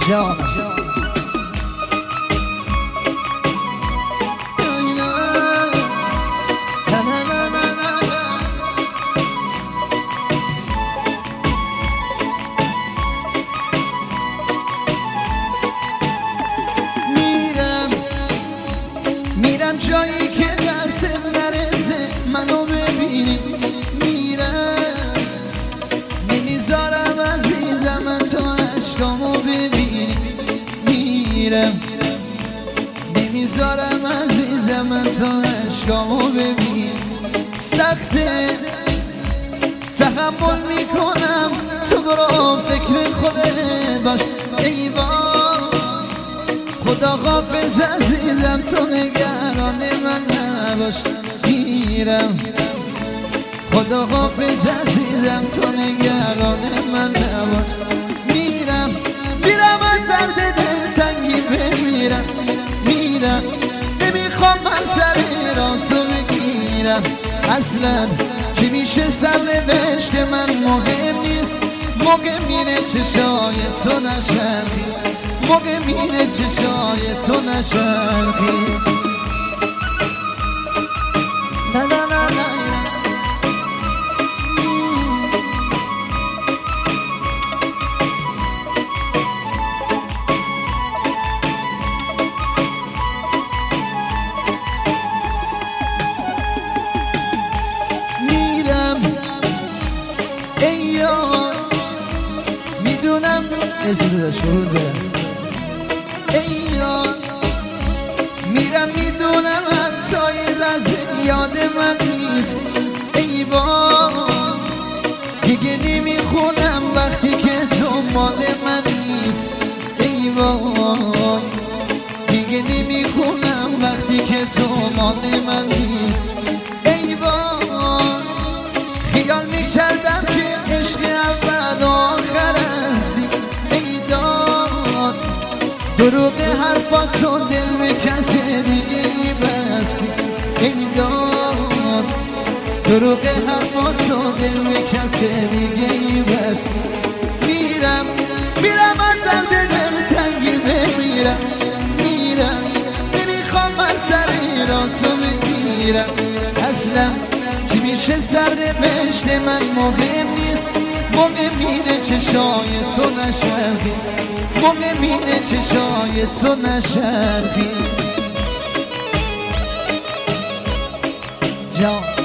جانم میرم جایی که دستم نرسه منو ببینی، میرم نمیذارم عزیزم من تو عشقامو ببینی، میرم نمیذارم عزیزم من تو عشقامو ببینی. سخته تحمل میکنم، تو برو فکر خودت باش ای وای، خدا حافظ عزیزم تو نگران من نباش، میرم خدا حافظ عزیزم تو نگران من نباش، میرم از درد دل تنگی بمیرم، میرم نمیخوام من سر را تو بگیرم، اصلا چی میشه سرنوشت من مهم نیست، موقع میره چشای تو نشرخی، موقع میره چشای تو نشرخیست. نه نه نه نه میرم ای یار، میدونم ارسی داداش فرود برم ای یار، میرم میدونم حتی لحظه یاد من نیست ای وای، دیگه نمیخونم وقتی که تو مال من نیست ای وای، دیگه نمیخونم وقتی که تو مال من نیست ای وای، خیال میکردم که عشق اول و آخر هستی ای داد، دروغ حرفاتو دل به کسی دیگه بستی ای داد، دروغ حرفاتو دل به کسی دیگه بستی، میرم از درد دل تنگی بمیرم، میرم نمیخوام من سری را تو بگیرم، اصلا چی میشه سرنوشت من مهم نیست، موقع میره چشای تو نشرخی، موقع میره چشای تو نشرخی جان.